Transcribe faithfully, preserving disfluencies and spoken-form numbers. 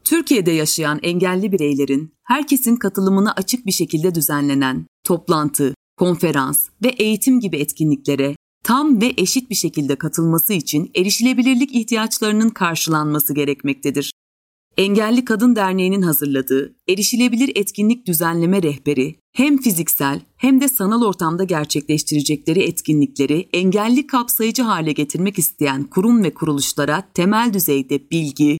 Türkiye'de yaşayan engelli bireylerin herkesin katılımına açık bir şekilde düzenlenen toplantı, konferans ve eğitim gibi etkinliklere tam ve eşit bir şekilde katılması için erişilebilirlik ihtiyaçlarının karşılanması gerekmektedir. Engelli Kadın Derneği'nin hazırladığı Erişilebilir Etkinlik Düzenleme Rehberi, hem fiziksel hem de sanal ortamda gerçekleştirecekleri etkinlikleri engelli kapsayıcı hale getirmek isteyen kurum ve kuruluşlara temel düzeyde bilgi,